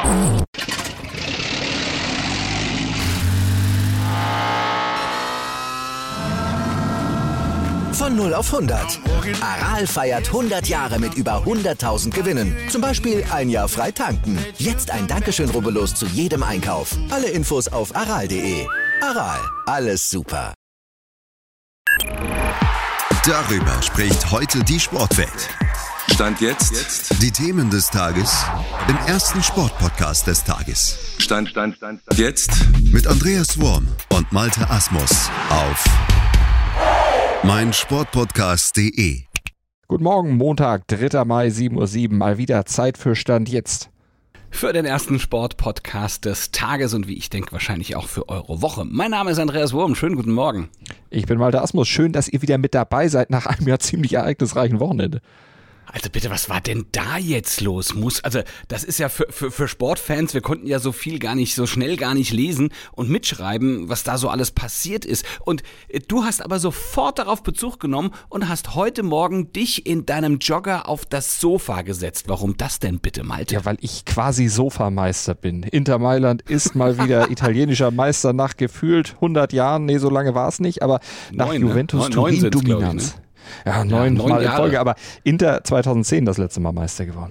Von 0 auf 100. Aral feiert 100 Jahre mit über 100.000 Gewinnen. Zum Beispiel ein Jahr frei tanken. Jetzt ein Dankeschön, rubbellos zu jedem Einkauf. Alle Infos auf aral.de. Aral, alles super. Darüber spricht heute die Sportwelt. Stand jetzt. Die Themen des Tages im ersten Sportpodcast des Tages. Stand jetzt. Mit Andreas Worm und Malte Asmus auf meinsportpodcast.de. Guten Morgen, Montag, 3. Mai, 7:07 Uhr. Mal wieder Zeit für Stand jetzt. Für den ersten Sportpodcast des Tages und wie ich denke, wahrscheinlich auch für eure Woche. Mein Name ist Andreas Wurm. Schönen guten Morgen. Ich bin Malte Asmus. Schön, dass ihr wieder mit dabei seid nach einem ja ziemlich ereignisreichen Wochenende. Also bitte, was war denn da jetzt los? Also das ist ja für Sportfans, wir konnten ja so schnell gar nicht lesen und mitschreiben, was da so alles passiert ist. Und du hast aber sofort darauf Bezug genommen und hast heute Morgen dich in deinem Jogger auf das Sofa gesetzt. Warum das denn bitte, Malte? Ja, weil ich quasi Sofameister bin. Inter Mailand ist mal wieder italienischer Meister nach gefühlt 100 Jahren. Nee, so lange war es nicht, aber nach Juventus Turin Dominanz. Ja, 9 Mal in Folge, aber Inter 2010 das letzte Mal Meister geworden.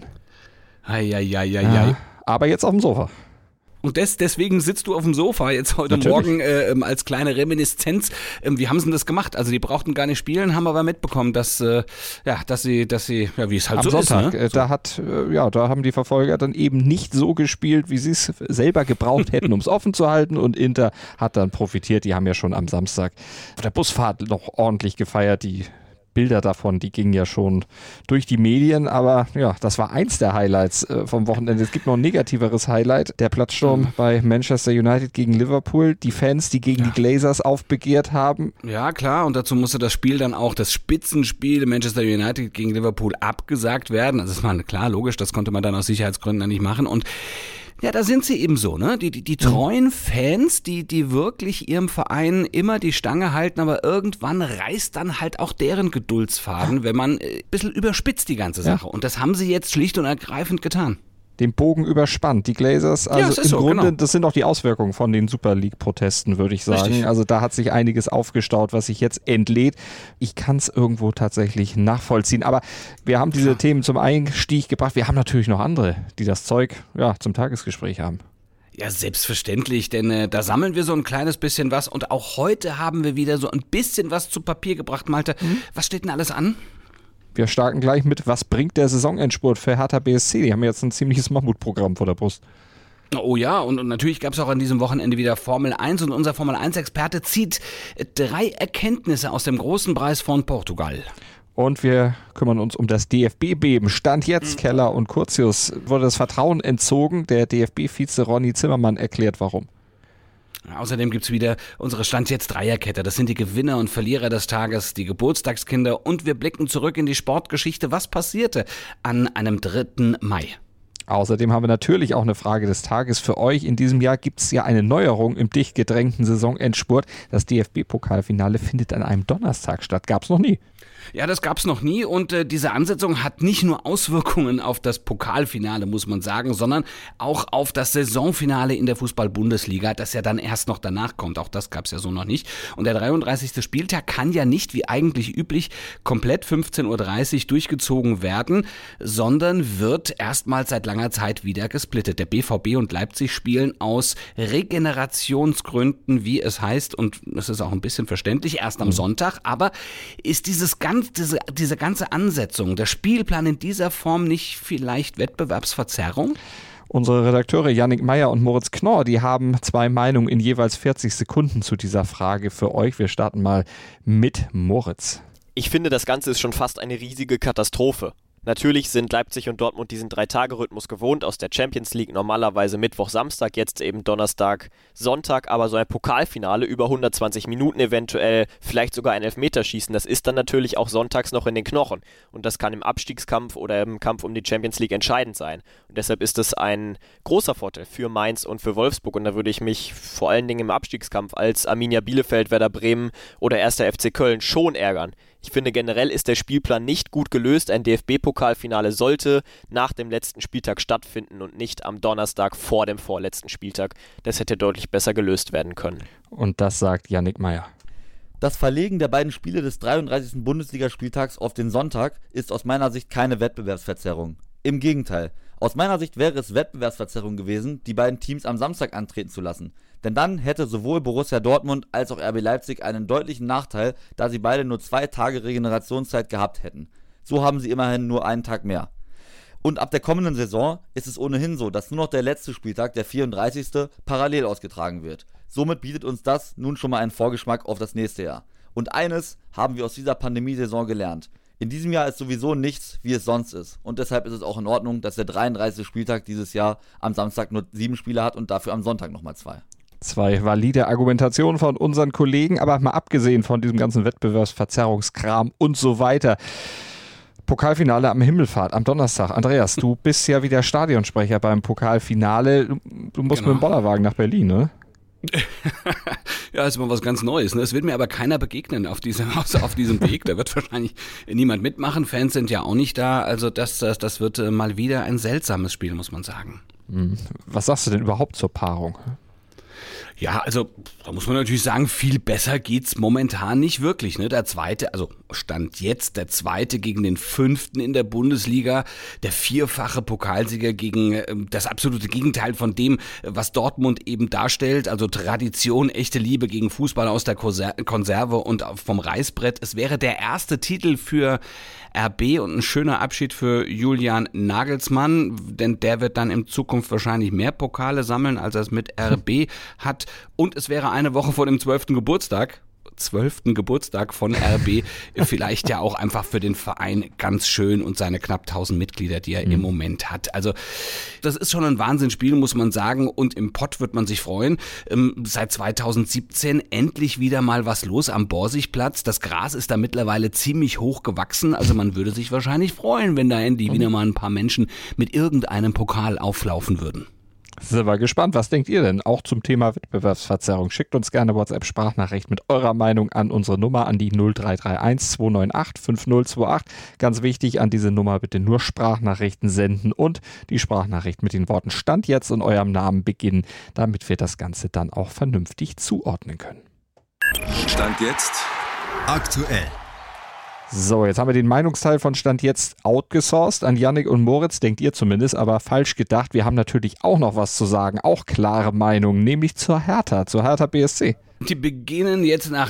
Ja. Aber jetzt auf dem Sofa. Und deswegen sitzt du auf dem Sofa jetzt heute Morgen als kleine Reminiszenz. Wie haben sie denn das gemacht? Also die brauchten gar nicht spielen, haben aber mitbekommen, dass sie, wie es halt am so Sonntag, ist. Ne? Da haben die Verfolger dann eben nicht so gespielt, wie sie es selber gebraucht hätten, um es offen zu halten. Und Inter hat dann profitiert. Die haben ja schon am Samstag auf der Busfahrt noch ordentlich gefeiert. Die Bilder davon, die gingen ja schon durch die Medien, aber ja, das war eins der Highlights vom Wochenende. Es gibt noch ein negativeres Highlight, der Platzsturm bei Manchester United gegen Liverpool, die Fans, die gegen die Glazers aufbegehrt haben. Ja, klar, und dazu musste das Spiel dann auch, das Spitzenspiel Manchester United gegen Liverpool abgesagt werden. Also das war klar, logisch, das konnte man dann aus Sicherheitsgründen dann nicht machen und ja, da sind sie eben so, ne? Die treuen Fans, die wirklich ihrem Verein immer die Stange halten, aber irgendwann reißt dann halt auch deren Geduldsfaden, wenn man ein bisschen überspitzt die ganze Sache. Und das haben sie jetzt schlicht und ergreifend getan. Den Bogen überspannt. Die Glazers, also im Grunde, genau. Das sind auch die Auswirkungen von den Super League-Protesten, würde ich sagen. Richtig. Also da hat sich einiges aufgestaut, was sich jetzt entlädt. Ich kann es irgendwo tatsächlich nachvollziehen. Aber wir haben diese Themen zum Einstieg gebracht. Wir haben natürlich noch andere, die das Zeug zum Tagesgespräch haben. Ja, selbstverständlich, denn da sammeln wir so ein kleines bisschen was. Und auch heute haben wir wieder so ein bisschen was zu Papier gebracht, Malte. Was steht denn alles an? Wir starten gleich mit, was bringt der Saisonendspurt für Hertha BSC? Die haben jetzt ein ziemliches Mammutprogramm vor der Brust. Oh ja, und natürlich gab es auch an diesem Wochenende wieder Formel 1 und unser Formel 1-Experte zieht 3 Erkenntnisse aus dem großen Preis von Portugal. Und wir kümmern uns um das DFB-Beben. Stand jetzt, Keller und Curtius wurde das Vertrauen entzogen. Der DFB-Vize Ronny Zimmermann erklärt, warum. Außerdem gibt's wieder unsere Stand-jetzt-Dreierkette. Das sind die Gewinner und Verlierer des Tages, die Geburtstagskinder und wir blicken zurück in die Sportgeschichte. Was passierte an einem 3. Mai? Außerdem haben wir natürlich auch eine Frage des Tages für euch. In diesem Jahr gibt es ja eine Neuerung im dicht gedrängten Saisonendspurt. Das DFB-Pokalfinale findet an einem Donnerstag statt. Gab's noch nie. Ja, das gab's noch nie und diese Ansetzung hat nicht nur Auswirkungen auf das Pokalfinale, muss man sagen, sondern auch auf das Saisonfinale in der Fußball-Bundesliga, das ja dann erst noch danach kommt. Auch das gab's ja so noch nicht. Und der 33. Spieltag kann ja nicht, wie eigentlich üblich, komplett 15:30 Uhr durchgezogen werden, sondern wird erstmals seit langer Zeit wieder gesplittet. Der BVB und Leipzig spielen aus Regenerationsgründen, wie es heißt, und das ist auch ein bisschen verständlich, erst am Sonntag, aber ist diese ganze Ansetzung, der Spielplan in dieser Form nicht vielleicht Wettbewerbsverzerrung? Unsere Redakteure Yannick Meyer und Moritz Knorr, die haben 2 Meinungen in jeweils 40 Sekunden zu dieser Frage für euch. Wir starten mal mit Moritz. Ich finde, das Ganze ist schon fast eine riesige Katastrophe. Natürlich sind Leipzig und Dortmund diesen 3-Tage-Rhythmus gewohnt aus der Champions League, normalerweise Mittwoch, Samstag, jetzt eben Donnerstag, Sonntag, aber so ein Pokalfinale über 120 Minuten eventuell, vielleicht sogar ein Elfmeterschießen, das ist dann natürlich auch sonntags noch in den Knochen und das kann im Abstiegskampf oder im Kampf um die Champions League entscheidend sein und deshalb ist es ein großer Vorteil für Mainz und für Wolfsburg und da würde ich mich vor allen Dingen im Abstiegskampf als Arminia Bielefeld, Werder Bremen oder 1. FC Köln schon ärgern. Ich finde generell ist der Spielplan nicht gut gelöst. Ein DFB-Pokalfinale sollte nach dem letzten Spieltag stattfinden und nicht am Donnerstag vor dem vorletzten Spieltag. Das hätte deutlich besser gelöst werden können. Und das sagt Yannick Meyer. Das Verlegen der beiden Spiele des 33. Bundesligaspieltags auf den Sonntag ist aus meiner Sicht keine Wettbewerbsverzerrung. Im Gegenteil. Aus meiner Sicht wäre es Wettbewerbsverzerrung gewesen, die beiden Teams am Samstag antreten zu lassen. Denn dann hätte sowohl Borussia Dortmund als auch RB Leipzig einen deutlichen Nachteil, da sie beide nur 2 Tage Regenerationszeit gehabt hätten. So haben sie immerhin nur einen Tag mehr. Und ab der kommenden Saison ist es ohnehin so, dass nur noch der letzte Spieltag, der 34. parallel ausgetragen wird. Somit bietet uns das nun schon mal einen Vorgeschmack auf das nächste Jahr. Und eines haben wir aus dieser Pandemiesaison gelernt. In diesem Jahr ist sowieso nichts, wie es sonst ist. Und deshalb ist es auch in Ordnung, dass der 33. Spieltag dieses Jahr am Samstag nur 7 Spiele hat und dafür am Sonntag nochmal 2. 2 valide Argumentationen von unseren Kollegen, aber mal abgesehen von diesem ganzen Wettbewerbsverzerrungskram und so weiter. Pokalfinale am Himmelfahrt, am Donnerstag. Andreas, du bist ja wieder Stadionsprecher beim Pokalfinale. Du musst mit dem Bollerwagen nach Berlin, ne? Ja, ist mal was ganz Neues. Ne? Es wird mir aber keiner begegnen auf diesem Weg. Da wird wahrscheinlich niemand mitmachen. Fans sind ja auch nicht da. Also das wird mal wieder ein seltsames Spiel, muss man sagen. Was sagst du denn überhaupt zur Paarung? Ja, also da muss man natürlich sagen, viel besser geht's momentan nicht wirklich. Ne? Der zweite, also Stand jetzt, der zweite gegen den 5. in der Bundesliga, der 4-fache Pokalsieger gegen das absolute Gegenteil von dem, was Dortmund eben darstellt. Also Tradition, echte Liebe gegen Fußball aus der Konserve und vom Reißbrett. Es wäre der erste Titel für RB und ein schöner Abschied für Julian Nagelsmann, denn der wird dann in Zukunft wahrscheinlich mehr Pokale sammeln, als er es mit RB hat. Und es wäre eine Woche vor dem 12. Geburtstag von RB, vielleicht ja auch einfach für den Verein ganz schön und seine knapp 1000 Mitglieder, die er im Moment hat. Also das ist schon ein Wahnsinnsspiel, muss man sagen, und im Pott wird man sich freuen. Seit 2017 endlich wieder mal was los am Borsigplatz. Das Gras ist da mittlerweile ziemlich hoch gewachsen, also man würde sich wahrscheinlich freuen, wenn da endlich wieder mal ein paar Menschen mit irgendeinem Pokal auflaufen würden. Sind wir gespannt. Was denkt ihr denn auch zum Thema Wettbewerbsverzerrung? Schickt uns gerne WhatsApp-Sprachnachricht mit eurer Meinung an unsere Nummer, an die 0331 298 5028. Ganz wichtig, an diese Nummer bitte nur Sprachnachrichten senden und die Sprachnachricht mit den Worten Stand jetzt und eurem Namen beginnen, damit wir das Ganze dann auch vernünftig zuordnen können. Stand jetzt Aktuell. So, jetzt haben wir den Meinungsteil von Stand jetzt outgesourced an Yannick und Moritz, denkt ihr zumindest, aber falsch gedacht. Wir haben natürlich auch noch was zu sagen, auch klare Meinungen, nämlich zur Hertha BSC. Die beginnen jetzt nach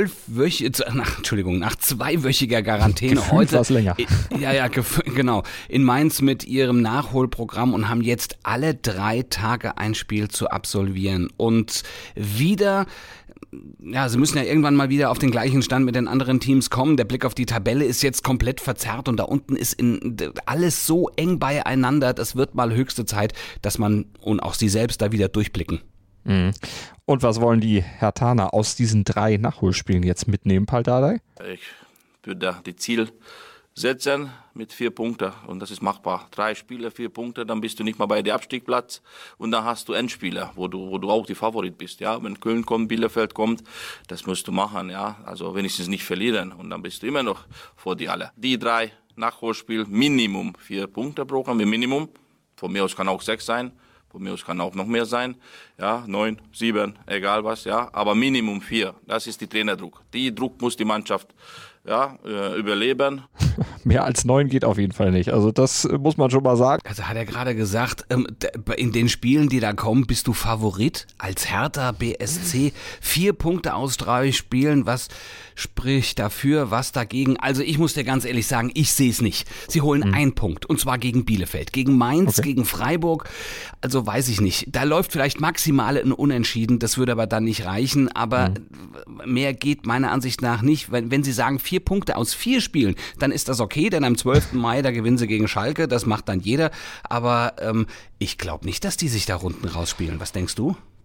2-wöchiger Quarantäne Gefühlt heute. was länger. Genau. In Mainz mit ihrem Nachholprogramm und haben jetzt alle 3 Tage ein Spiel zu absolvieren. Und wieder, ja, sie müssen ja irgendwann mal wieder auf den gleichen Stand mit den anderen Teams kommen. Der Blick auf die Tabelle ist jetzt komplett verzerrt und da unten ist alles so eng beieinander. Das wird mal höchste Zeit, dass man und auch sie selbst da wieder durchblicken. Und was wollen die Herthaner aus diesen 3 Nachholspielen jetzt mitnehmen, Paul Dardai? Ich würde das Ziel setzen mit 4 Punkten und das ist machbar. 3 Spiele, 4 Punkte, dann bist du nicht mal bei der Abstiegsplatz und dann hast du Endspiele, wo du auch die Favorit bist. Ja, wenn Köln kommt, Bielefeld kommt, das musst du machen. Ja, also wenigstens nicht verlieren und dann bist du immer noch vor die alle. Die 3 Nachholspiele, Minimum 4 Punkte brauchen wir, Minimum. Von mir aus kann auch 6 sein. Von mir aus kann auch noch mehr sein, ja, 9, 7, egal was, ja, aber Minimum 4, das ist die Trainerdruck. Die Druck muss die Mannschaft überleben. Mehr als 9 geht auf jeden Fall nicht, also das muss man schon mal sagen. Also hat er gerade gesagt, in den Spielen, die da kommen, bist du Favorit als Hertha BSC. 4 Punkte aus 3 Spielen, was spricht dafür, was dagegen? Also ich muss dir ganz ehrlich sagen, ich sehe es nicht. Sie holen 1 Punkt und zwar gegen Bielefeld, gegen Mainz, gegen Freiburg, also weiß ich nicht. Da läuft vielleicht maximal ein Unentschieden, das würde aber dann nicht reichen, aber mehr geht meiner Ansicht nach nicht. Wenn sie sagen 4 Punkte aus 4 Spielen, dann ist das okay, denn am 12. Mai, da gewinnen sie gegen Schalke, das macht dann jeder, aber ich glaube nicht, dass die sich da Runden rausspielen. Was denkst du?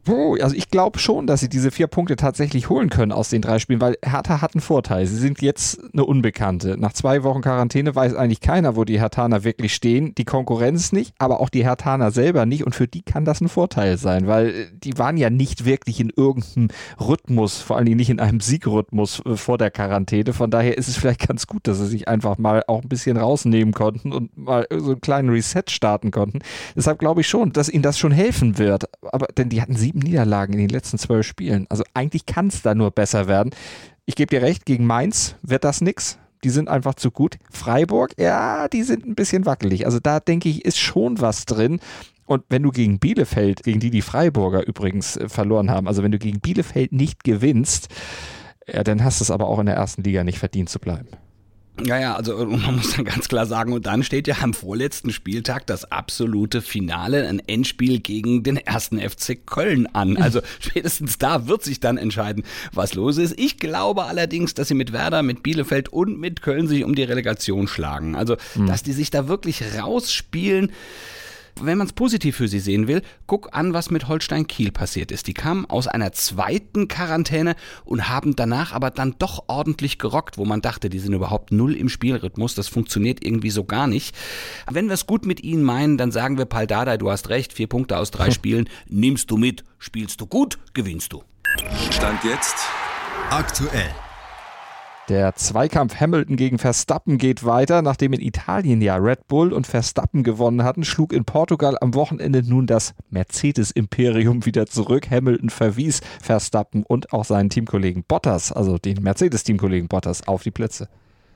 Also ich glaube schon, dass sie diese 4 Punkte tatsächlich holen können aus den 3 Spielen, weil Hertha hat einen Vorteil. Sie sind jetzt eine Unbekannte. Nach 2 Wochen Quarantäne weiß eigentlich keiner, wo die Herthaner wirklich stehen. Die Konkurrenz nicht, aber auch die Herthaner selber nicht. Und für die kann das ein Vorteil sein, weil die waren ja nicht wirklich in irgendeinem Rhythmus, vor allen Dingen nicht in einem Siegrhythmus vor der Quarantäne. Von daher ist es vielleicht ganz gut, dass sie sich einfach mal auch ein bisschen rausnehmen konnten und mal so einen kleinen Reset starten konnten. Deshalb glaube ich schon, dass ihnen das schon helfen wird. Aber denn die hatten 7 Niederlagen in den letzten 12 Spielen. Also eigentlich kann es da nur besser werden. Ich gebe dir recht, gegen Mainz wird das nix. Die sind einfach zu gut. Freiburg, ja, die sind ein bisschen wackelig. Also da denke ich, ist schon was drin. Und wenn du gegen Bielefeld, gegen die Freiburger übrigens verloren haben, also wenn du gegen Bielefeld nicht gewinnst, ja, dann hast du es aber auch in der ersten Liga nicht verdient zu bleiben. Ja, also man muss dann ganz klar sagen, und dann steht ja am vorletzten Spieltag das absolute Finale, ein Endspiel gegen den 1. FC Köln an. Also spätestens da wird sich dann entscheiden, was los ist. Ich glaube allerdings, dass sie mit Werder, mit Bielefeld und mit Köln sich um die Relegation schlagen. Also, dass die sich da wirklich rausspielen. Wenn man es positiv für sie sehen will, guck an, was mit Holstein Kiel passiert ist. Die kamen aus einer 2. Quarantäne und haben danach aber dann doch ordentlich gerockt, wo man dachte, die sind überhaupt null im Spielrhythmus, das funktioniert irgendwie so gar nicht. Wenn wir es gut mit ihnen meinen, dann sagen wir, Pal Dardai, du hast recht, 4 Punkte aus 3 Spielen, nimmst du mit, spielst du gut, gewinnst du. Stand jetzt Aktuell. Der Zweikampf Hamilton gegen Verstappen geht weiter. Nachdem in Italien ja Red Bull und Verstappen gewonnen hatten, schlug in Portugal am Wochenende nun das Mercedes-Imperium wieder zurück. Hamilton verwies Verstappen und auch seinen Teamkollegen Bottas, also den Mercedes-Teamkollegen Bottas, auf die Plätze.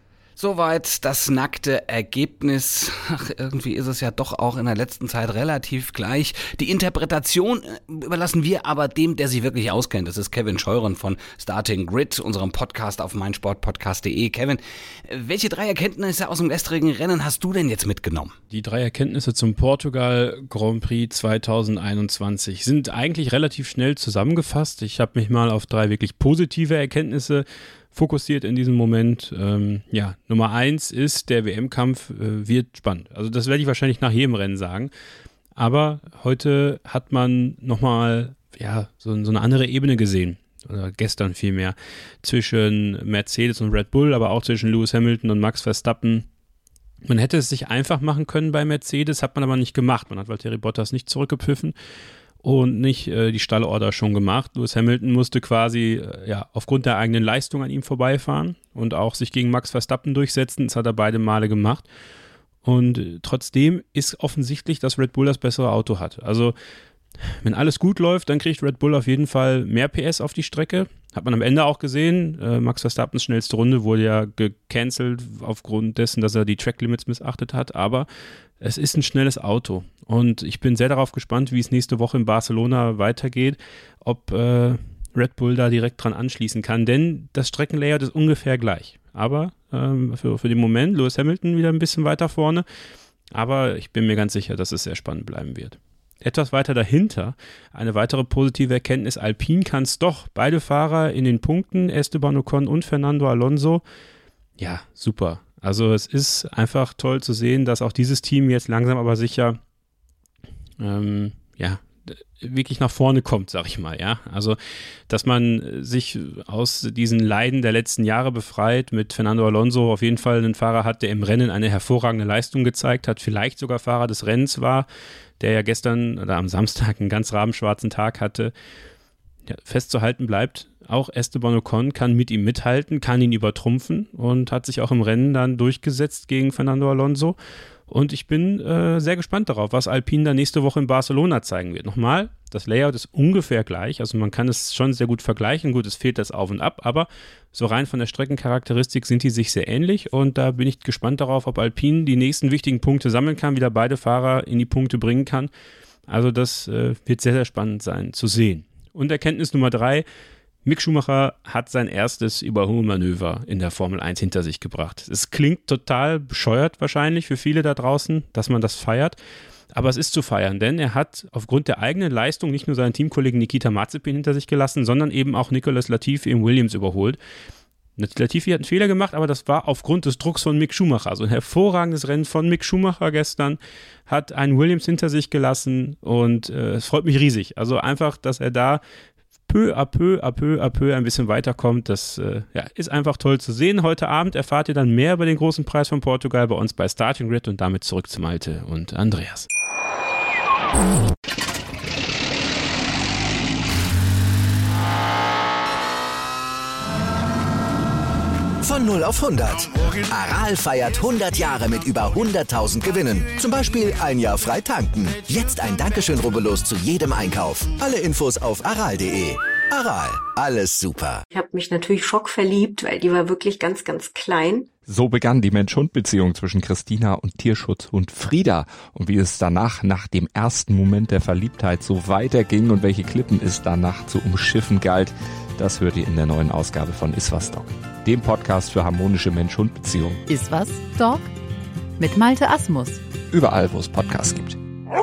Soweit das nackte Ergebnis. Ach, irgendwie ist es ja doch auch in der letzten Zeit relativ gleich. Die Interpretation überlassen wir aber dem, der sich wirklich auskennt. Das ist Kevin Scheuren von Starting Grid, unserem Podcast auf meinsportpodcast.de. Kevin, welche 3 Erkenntnisse aus dem gestrigen Rennen hast du denn jetzt mitgenommen? Die 3 Erkenntnisse zum Portugal Grand Prix 2021 sind eigentlich relativ schnell zusammengefasst. Ich habe mich mal auf 3 wirklich positive Erkenntnisse fokussiert in diesem Moment. Nummer 1 ist, der WM-Kampf wird spannend. Also das werde ich wahrscheinlich nach jedem Rennen sagen. Aber heute hat man nochmal so eine andere Ebene gesehen. Oder gestern vielmehr. Zwischen Mercedes und Red Bull, aber auch zwischen Lewis Hamilton und Max Verstappen. Man hätte es sich einfach machen können bei Mercedes, hat man aber nicht gemacht. Man hat Valtteri Bottas nicht zurückgepfiffen und nicht die Stallorder schon gemacht. Lewis Hamilton musste quasi aufgrund der eigenen Leistung an ihm vorbeifahren und auch sich gegen Max Verstappen durchsetzen. Das hat er beide Male gemacht. Und trotzdem ist offensichtlich, dass Red Bull das bessere Auto hat. Also wenn alles gut läuft, dann kriegt Red Bull auf jeden Fall mehr PS auf die Strecke. Hat man am Ende auch gesehen. Max Verstappens schnellste Runde wurde ja gecancelt aufgrund dessen, dass er die Track-Limits missachtet hat. Aber es ist ein schnelles Auto. Und ich bin sehr darauf gespannt, wie es nächste Woche in Barcelona weitergeht, ob Red Bull da direkt dran anschließen kann. Denn das Streckenlayout ist ungefähr gleich. Aber für den Moment Lewis Hamilton wieder ein bisschen weiter vorne. Aber ich bin mir ganz sicher, dass es sehr spannend bleiben wird. Etwas weiter dahinter, eine weitere positive Erkenntnis, Alpine kann es doch. Beide Fahrer in den Punkten, Esteban Ocon und Fernando Alonso. Ja, super. Also es ist einfach toll zu sehen, dass auch dieses Team jetzt langsam aber sicher wirklich nach vorne kommt, sag ich mal, ja. Also, dass man sich aus diesen Leiden der letzten Jahre befreit, mit Fernando Alonso auf jeden Fall einen Fahrer hat, der im Rennen eine hervorragende Leistung gezeigt hat, vielleicht sogar Fahrer des Rennens war, der ja gestern oder am Samstag einen ganz rabenschwarzen Tag hatte. Ja, festzuhalten bleibt, auch Esteban Ocon kann mit ihm mithalten, kann ihn übertrumpfen und hat sich auch im Rennen dann durchgesetzt gegen Fernando Alonso. Und ich bin sehr gespannt darauf, was Alpine dann nächste Woche in Barcelona zeigen wird. Nochmal, das Layout ist ungefähr gleich, also man kann es schon sehr gut vergleichen. Gut, es fehlt das Auf und Ab, aber so rein von der Streckencharakteristik sind die sich sehr ähnlich und da bin ich gespannt darauf, ob Alpine die nächsten wichtigen Punkte sammeln kann, wieder beide Fahrer in die Punkte bringen kann. Also das wird sehr, sehr spannend sein zu sehen. Und Erkenntnis Nummer 3, Mick Schumacher hat sein erstes Überholmanöver in der Formel 1 hinter sich gebracht. Es klingt total bescheuert wahrscheinlich für viele da draußen, dass man das feiert, aber es ist zu feiern, denn er hat aufgrund der eigenen Leistung nicht nur seinen Teamkollegen Nikita Mazepin hinter sich gelassen, sondern eben auch Nicolas Latifi im Williams überholt. Latifi hat einen Fehler gemacht, aber das war aufgrund des Drucks von Mick Schumacher. Also ein hervorragendes Rennen von Mick Schumacher gestern, hat einen Williams hinter sich gelassen und es freut mich riesig. Also einfach, dass er da peu à peu ein bisschen weiterkommt. Das ist einfach toll zu sehen. Heute Abend erfahrt ihr dann mehr über den großen Preis von Portugal bei uns bei Starting Grid und damit zurück zu Malte und Andreas. Von 0 auf 100. Aral feiert 100 Jahre mit über 100.000 Gewinnen. Zum Beispiel ein Jahr frei tanken. Jetzt ein Dankeschön, rubbellos zu jedem Einkauf. Alle Infos auf aral.de. Aral, alles super. Ich habe mich natürlich schockverliebt, weil die war wirklich ganz, ganz klein. So begann die Mensch-Hund-Beziehung zwischen Christina und Tierschutzhund Frieda. Und wie es danach, nach dem ersten Moment der Verliebtheit, so weiterging und welche Klippen es danach zu umschiffen galt, das hört ihr in der neuen Ausgabe von Iswas Dog, dem Podcast für harmonische Mensch-Hund-Beziehungen. Iswas Dog mit Malte Asmus. Überall, wo es Podcasts gibt.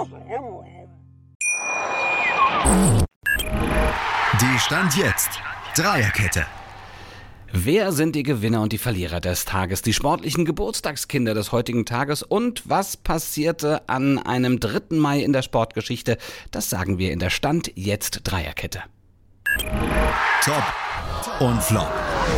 Die Stand jetzt. Dreierkette. Wer sind die Gewinner und die Verlierer des Tages, die sportlichen Geburtstagskinder des heutigen Tages und was passierte an einem 3. Mai in der Sportgeschichte? Das sagen wir in der Stand jetzt Dreierkette. Top und Flop.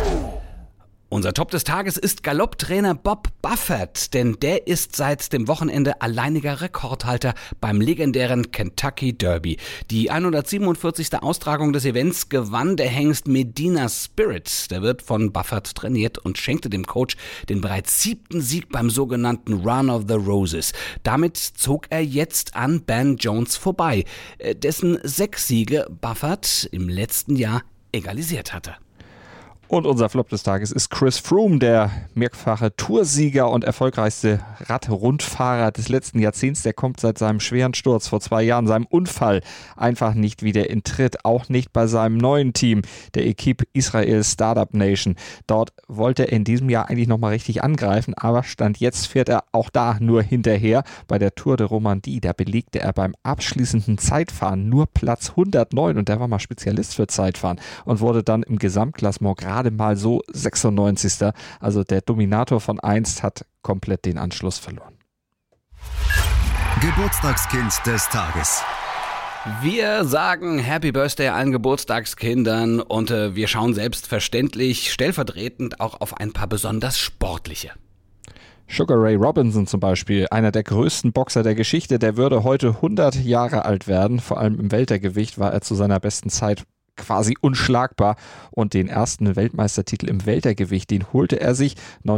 Unser Top des Tages ist Galopptrainer Bob Baffert, denn der ist seit dem Wochenende alleiniger Rekordhalter beim legendären Kentucky Derby. Die 147. Austragung des Events gewann der Hengst Medina Spirit. Der wird von Baffert trainiert und schenkte dem Coach den bereits 7. Sieg beim sogenannten Run of the Roses. Damit zog er jetzt an Ben Jones vorbei, dessen 6 Siege Baffert im letzten Jahr egalisiert hatte. Und unser Flop des Tages ist Chris Froome, der mehrfache Toursieger und erfolgreichste Radrundfahrer des letzten Jahrzehnts. Der kommt seit seinem schweren Sturz vor 2 Jahren, seinem Unfall, einfach nicht wieder in Tritt. Auch nicht bei seinem neuen Team, der Equipe Israel Startup Nation. Dort wollte er in diesem Jahr eigentlich nochmal richtig angreifen, aber Stand jetzt fährt er auch da nur hinterher. Bei der Tour de Romandie, da belegte er beim abschließenden Zeitfahren nur Platz 109 und der war mal Spezialist für Zeitfahren und wurde dann im Gesamtklassement gerade mal so 96. Also der Dominator von einst hat komplett den Anschluss verloren. Geburtstagskind des Tages. Wir sagen Happy Birthday allen Geburtstagskindern und wir schauen selbstverständlich stellvertretend auch auf ein paar besonders sportliche. Sugar Ray Robinson zum Beispiel, einer der größten Boxer der Geschichte, der würde heute 100 Jahre alt werden. Vor allem im Weltergewicht war er zu seiner besten Zeit quasi unschlagbar und den ersten Weltmeistertitel im Weltergewicht, den holte er sich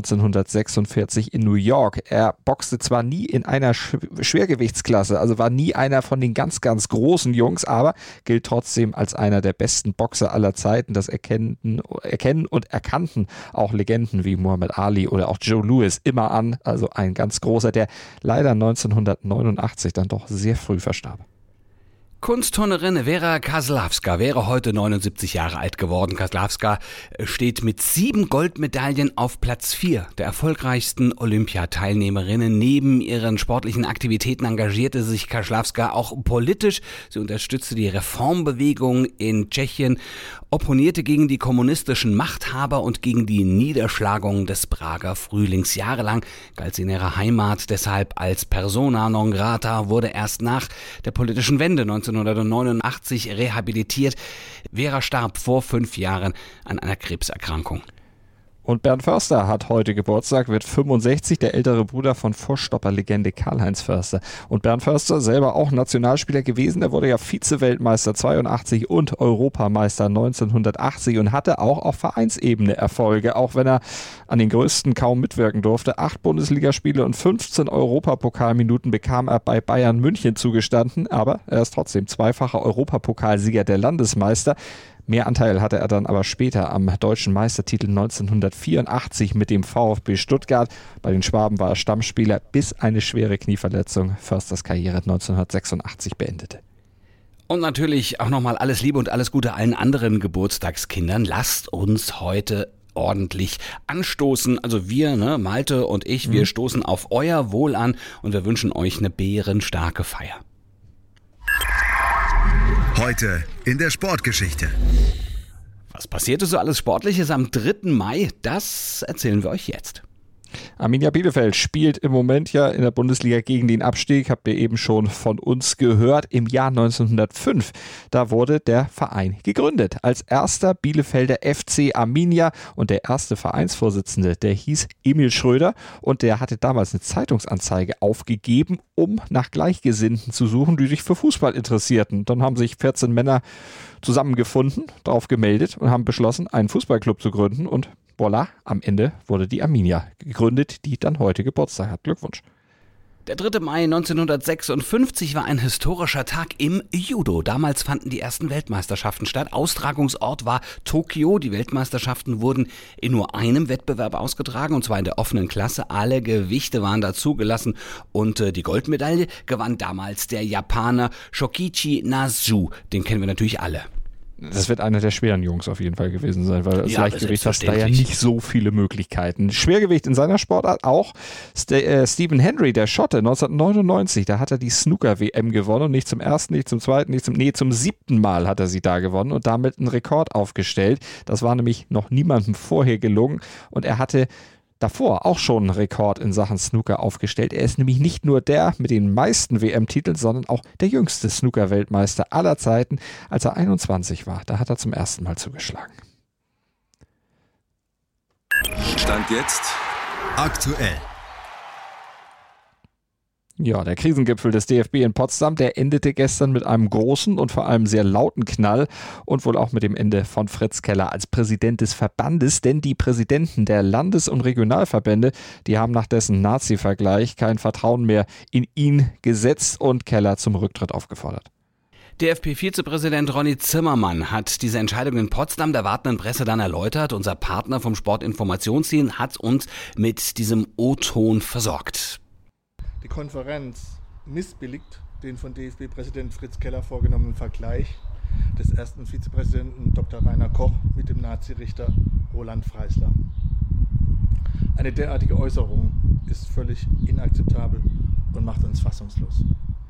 1946 in New York. Er boxte zwar nie in einer Schwergewichtsklasse, also war nie einer von den ganz, ganz großen Jungs, aber gilt trotzdem als einer der besten Boxer aller Zeiten. Das erkennen und erkannten auch Legenden wie Muhammad Ali oder auch Joe Louis immer an. Also ein ganz großer, der leider 1989 dann doch sehr früh verstarb. Kunstturnerin Vera Kaslawska wäre heute 79 Jahre alt geworden. Kaslawska steht mit 7 Goldmedaillen auf Platz 4 der erfolgreichsten Olympiateilnehmerinnen. Neben ihren sportlichen Aktivitäten engagierte sich Kaslawska auch politisch. Sie unterstützte die Reformbewegung in Tschechien, opponierte gegen die kommunistischen Machthaber und gegen die Niederschlagung des Prager Frühlings. Jahrelang galt sie in ihrer Heimat deshalb als persona non grata, wurde erst nach der politischen Wende 1989 rehabilitiert. Vera starb vor 5 Jahren an einer Krebserkrankung. Und Bernd Förster hat heute Geburtstag, wird 65, der ältere Bruder von Vorstopper-Legende Karl-Heinz Förster. Und Bernd Förster selber auch Nationalspieler gewesen, der wurde ja Vize-Weltmeister 82 und Europameister 1980 und hatte auch auf Vereinsebene Erfolge, auch wenn er an den größten kaum mitwirken durfte. 8 Bundesligaspiele und 15 Europapokalminuten bekam er bei Bayern München zugestanden, aber er ist trotzdem zweifacher Europapokalsieger der Landesmeister. Mehr Anteil hatte er dann aber später am deutschen Meistertitel 1984 mit dem VfB Stuttgart. Bei den Schwaben war er Stammspieler, bis eine schwere Knieverletzung Försters Karriere 1986 beendete. Und natürlich auch nochmal alles Liebe und alles Gute allen anderen Geburtstagskindern. Lasst uns heute ordentlich anstoßen. Also wir, Malte und ich, wir stoßen auf euer Wohl an und wir wünschen euch eine bärenstarke Feier. Heute in der Sportgeschichte. Was passierte so alles Sportliches am 3. Mai? Das erzählen wir euch jetzt. Arminia Bielefeld spielt im Moment ja in der Bundesliga gegen den Abstieg, habt ihr eben schon von uns gehört. Im Jahr 1905, da wurde der Verein gegründet. Als erster Bielefelder FC Arminia und der erste Vereinsvorsitzende, der hieß Emil Schröder und der hatte damals eine Zeitungsanzeige aufgegeben, um nach Gleichgesinnten zu suchen, die sich für Fußball interessierten. Dann haben sich 14 Männer zusammengefunden, darauf gemeldet und haben beschlossen, einen Fußballclub zu gründen und voilà, am Ende wurde die Arminia gegründet, die dann heute Geburtstag hat. Glückwunsch. Der 3. Mai 1956 war ein historischer Tag im Judo. Damals fanden die ersten Weltmeisterschaften statt. Austragungsort war Tokio. Die Weltmeisterschaften wurden in nur einem Wettbewerb ausgetragen, und zwar in der offenen Klasse. Alle Gewichte waren dazugelassen und die Goldmedaille gewann damals der Japaner Shokichi Nazu. Den kennen wir natürlich alle. Das wird einer der schweren Jungs auf jeden Fall gewesen sein, weil als Ja, Leichtgewicht hast du da ja nicht so viele Möglichkeiten. Schwergewicht in seiner Sportart auch. Stephen Hendry, der Schotte, 1999, da hat er die Snooker-WM gewonnen und nicht zum ersten, nicht zum zweiten, zum 7. Mal hat er sie da gewonnen und damit einen Rekord aufgestellt. Das war nämlich noch niemandem vorher gelungen und er hatte davor auch schon einen Rekord in Sachen Snooker aufgestellt. Er ist nämlich nicht nur der mit den meisten WM-Titeln, sondern auch der jüngste Snooker-Weltmeister aller Zeiten. Als er 21 war, da hat er zum ersten Mal zugeschlagen. Stand jetzt aktuell. Ja, der Krisengipfel des DFB in Potsdam, der endete gestern mit einem großen und vor allem sehr lauten Knall und wohl auch mit dem Ende von Fritz Keller als Präsident des Verbandes, denn die Präsidenten der Landes- und Regionalverbände, die haben nach dessen Nazi-Vergleich kein Vertrauen mehr in ihn gesetzt und Keller zum Rücktritt aufgefordert. DFB-Vizepräsident Ronny Zimmermann hat diese Entscheidung in Potsdam der wartenden Presse dann erläutert. Unser Partner vom Sportinformationsdienst hat uns mit diesem O-Ton versorgt. Die Konferenz missbilligt den von DFB-Präsident Fritz Keller vorgenommenen Vergleich des ersten Vizepräsidenten Dr. Rainer Koch mit dem Nazirichter Roland Freisler. Eine derartige Äußerung ist völlig inakzeptabel und macht uns fassungslos.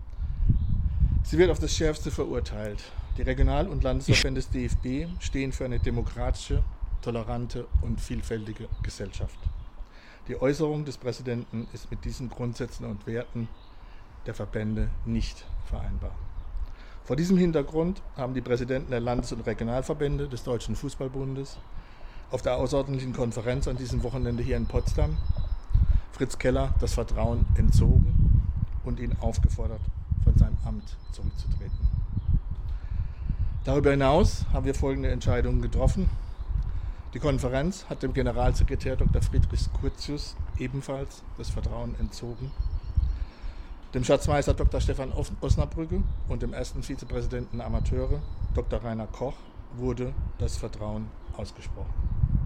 Sie wird auf das Schärfste verurteilt. Die Regional- und Landesverbände des DFB stehen für eine demokratische, tolerante und vielfältige Gesellschaft. Die Äußerung des Präsidenten ist mit diesen Grundsätzen und Werten der Verbände nicht vereinbar. Vor diesem Hintergrund haben die Präsidenten der Landes- und Regionalverbände des Deutschen Fußballbundes auf der außerordentlichen Konferenz an diesem Wochenende hier in Potsdam Fritz Keller das Vertrauen entzogen und ihn aufgefordert, von seinem Amt zurückzutreten. Darüber hinaus haben wir folgende Entscheidungen getroffen. Die Konferenz hat dem Generalsekretär Dr. Friedrich Curtius ebenfalls das Vertrauen entzogen. Dem Schatzmeister Dr. Stefan Osnabrügge und dem ersten Vizepräsidenten Amateure Dr. Rainer Koch wurde das Vertrauen ausgesprochen.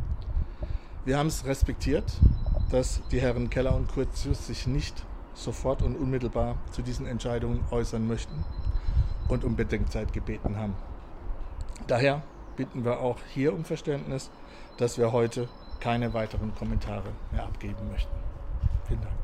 Wir haben es respektiert, dass die Herren Keller und Curtius sich nicht sofort und unmittelbar zu diesen Entscheidungen äußern möchten und um Bedenkzeit gebeten haben. Daher bitten wir auch hier um Verständnis, dass wir heute keine weiteren Kommentare mehr abgeben möchten. Vielen Dank.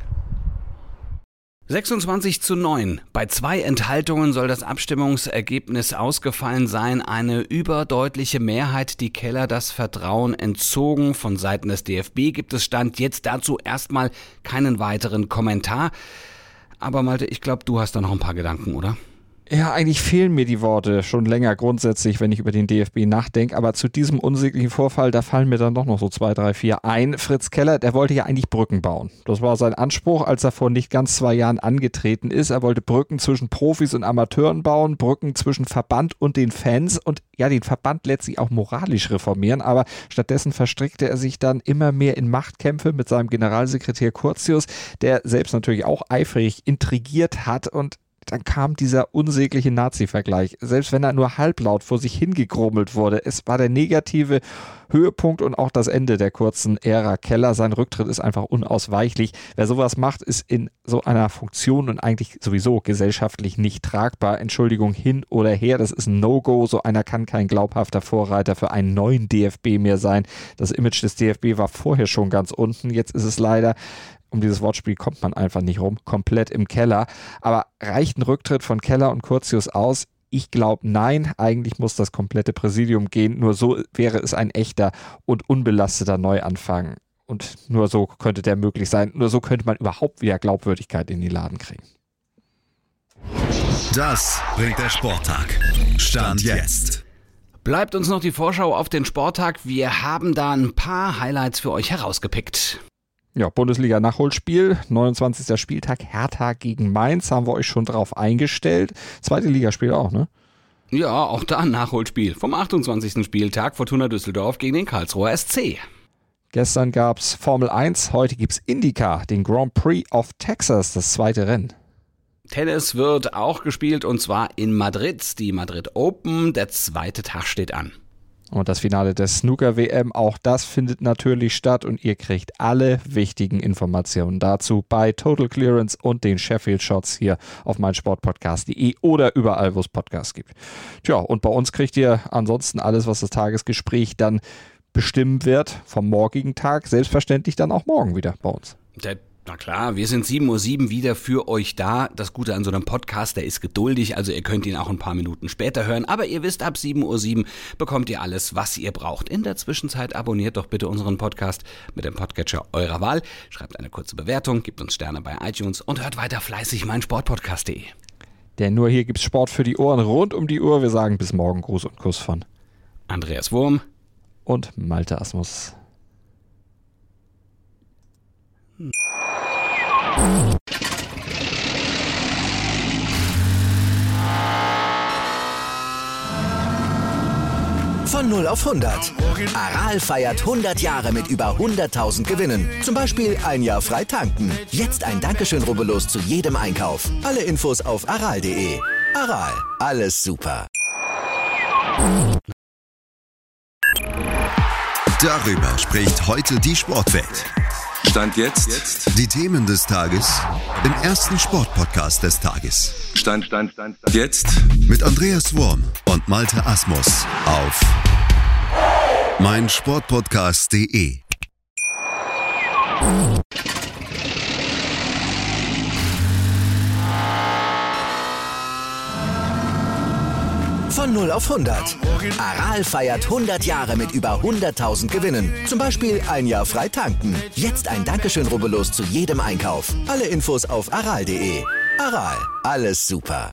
26:9. Bei 2 Enthaltungen soll das Abstimmungsergebnis ausgefallen sein. Eine überdeutliche Mehrheit, die Keller das Vertrauen entzogen. Von Seiten des DFB gibt es Stand jetzt dazu erstmal keinen weiteren Kommentar. Aber Malte, ich glaube, du hast da noch ein paar Gedanken, oder? Ja, eigentlich fehlen mir die Worte schon länger grundsätzlich, wenn ich über den DFB nachdenke, aber zu diesem unsäglichen Vorfall, da fallen mir dann doch noch so 2, 3, 4 ein. Fritz Keller, der wollte ja eigentlich Brücken bauen. Das war sein Anspruch, als er vor nicht ganz 2 Jahren angetreten ist. Er wollte Brücken zwischen Profis und Amateuren bauen, Brücken zwischen Verband und den Fans und ja, den Verband letztlich auch moralisch reformieren, aber stattdessen verstrickte er sich dann immer mehr in Machtkämpfe mit seinem Generalsekretär Curtius, der selbst natürlich auch eifrig intrigiert hat und dann kam dieser unsägliche Nazi-Vergleich, selbst wenn er nur halblaut vor sich hingegrummelt wurde. Es war der negative Höhepunkt und auch das Ende der kurzen Ära Keller. Sein Rücktritt ist einfach unausweichlich. Wer sowas macht, ist in so einer Funktion und eigentlich sowieso gesellschaftlich nicht tragbar. Entschuldigung, hin oder her, das ist ein No-Go. So einer kann kein glaubhafter Vorreiter für einen neuen DFB mehr sein. Das Image des DFB war vorher schon ganz unten. Jetzt ist es leider, um dieses Wortspiel kommt man einfach nicht rum, komplett im Keller. Aber reicht ein Rücktritt von Keller und Curtius aus? Ich glaube, nein, eigentlich muss das komplette Präsidium gehen. Nur so wäre es ein echter und unbelasteter Neuanfang. Und nur so könnte der möglich sein. Nur so könnte man überhaupt wieder Glaubwürdigkeit in die Laden kriegen. Das bringt der Sporttag. Stand jetzt. Bleibt uns noch die Vorschau auf den Sporttag. Wir haben da ein paar Highlights für euch herausgepickt. Ja, Bundesliga-Nachholspiel, 29. Spieltag, Hertha gegen Mainz, haben wir euch schon drauf eingestellt. Zweite Ligaspiel auch, ne? Ja, auch da ein Nachholspiel vom 28. Spieltag, Fortuna Düsseldorf gegen den Karlsruher SC. Gestern gab's Formel 1, heute gibt's IndyCar, den Grand Prix of Texas, das zweite Rennen. Tennis wird auch gespielt und zwar in Madrid, die Madrid Open, der zweite Tag steht an. Und das Finale der Snooker-WM, auch das findet natürlich statt und ihr kriegt alle wichtigen Informationen dazu bei Total Clearance und den Sheffield Shots hier auf meinsportpodcast.de oder überall, wo es Podcasts gibt. Tja, und bei uns kriegt ihr ansonsten alles, was das Tagesgespräch dann bestimmen wird vom morgigen Tag, selbstverständlich dann auch morgen wieder bei uns. Na klar, wir sind 7:07 Uhr wieder für euch da. Das Gute an so einem Podcast, der ist geduldig, also ihr könnt ihn auch ein paar Minuten später hören. Aber ihr wisst, ab 7:07 Uhr bekommt ihr alles, was ihr braucht. In der Zwischenzeit abonniert doch bitte unseren Podcast mit dem Podcatcher eurer Wahl. Schreibt eine kurze Bewertung, gebt uns Sterne bei iTunes und hört weiter fleißig meinsportpodcast.de. Denn nur hier gibt's Sport für die Ohren rund um die Uhr. Wir sagen bis morgen Gruß und Kuss von Andreas Wurm und Malte Asmus. Von 0 auf 100. Aral feiert 100 Jahre mit über 100.000 Gewinnen. Zum Beispiel ein Jahr frei tanken. Jetzt ein Dankeschön, rubbellos zu jedem Einkauf. Alle Infos auf aral.de. Aral, alles super. Darüber spricht heute die Sportwelt. Stand jetzt. Die Themen des Tages im ersten Sportpodcast des Tages. Stand jetzt. Mit Andreas Wurm und Malte Asmus auf meinsportpodcast.de. Von 0 auf 100. Aral feiert 100 Jahre mit über 100.000 Gewinnen. Zum Beispiel ein Jahr frei tanken. Jetzt ein Dankeschön, rubbellos zu jedem Einkauf. Alle Infos auf aral.de. Aral, alles super.